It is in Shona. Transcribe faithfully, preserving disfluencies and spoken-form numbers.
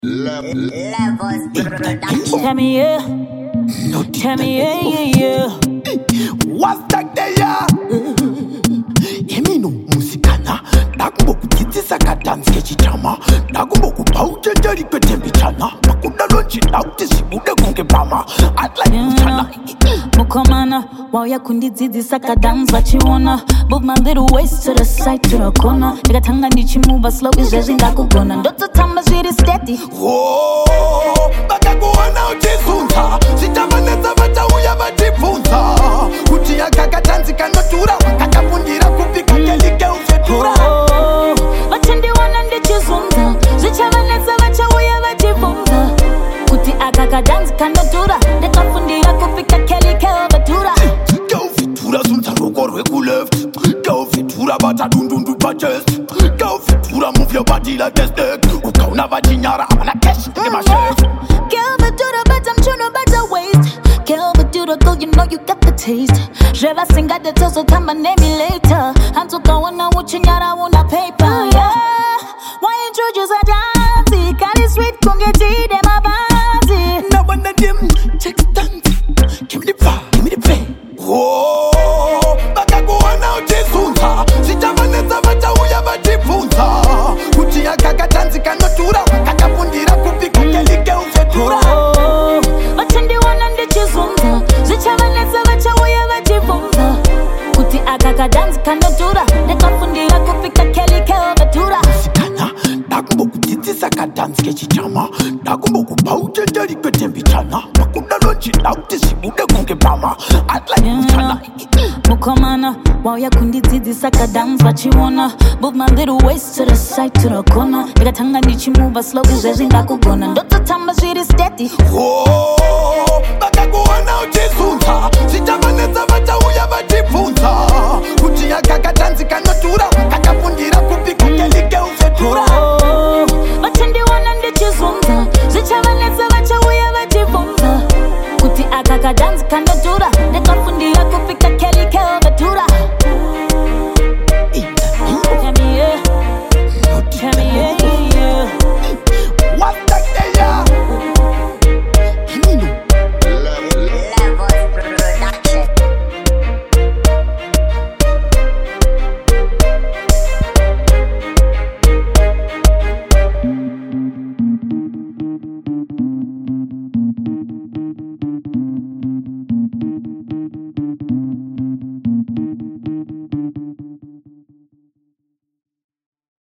Levels production. Tell me yeah, tell me yeah, yeah, yeah. What's that there, yeah? Yemi no musikana. Nakumbo kutitisa katanzi kechichama. Nakumbo kupauche jari kwetembi chana. Makunda lonchi nauti sibude kunge brama. I'd like Yeah. chana. Mukomana, wow ya kundi zizi saka dance what you wanna. Move my little waist to the side to the corner. Nigga tanga nichi move as slow as judging ndakugona. Ndoto tamba shit steady. Oh, bakakuona uchisunta. Sitamaneza vata uya vatipunta. Kutia kakatanzi kanotura. Kakapundira kupika kelike ufetura. Oh, wachendi wana ndichizunza. Zichavaneza vacha uya vachifunza. Kuti akaka dance kanotura. Ndekafundira kupika kelike ovatura. Go fitura sunta roko rweku left. Go fitura bata dundundu pa chest. Go fitura move your body like a snake. Ukauna vachinyara amana cash in my chef. Girl, but do the but I'm tryna better waist. Girl, but do the go, you know you got the taste. Je vais sing at the toast, time my name later. I'm to go on now, watching out, I want a paper, yeah. Why introduce a dance? Got it sweet, come get it, them a bandy. Now one of them check dance. Give me the vibe, give me the pay. Oh, bakakuona uchisunta. Sitamaneza vata uya vachipunta. Kutia kakatanzi kanotura. Kakapundira kupika kelike ufetura. Oh, wachendi wana ndichizunza. Zichavaneza vacha uya vachifunza. Kuti akaka dance kanotura. Ndekafundira kupika kelike ovatura. Sikana, nakumbo kutitisa katanzi kechichama. Nakumbo kupauche jari kwetembi chana. Makunda lonchi nauti sibude kunge brama. I'd like Yeah. chana. Mukomana, wow ya kundi zizi saka dance what you wanna. Move my little waist to the side to the corner. Nigga tanga nichi move as slow as judging ndakugona. Ndoto tamba shit steady. Oh, bakakuona uchisunta. Sitamaneza vata uya vachipunta. Kutia kakatanzi kanotura.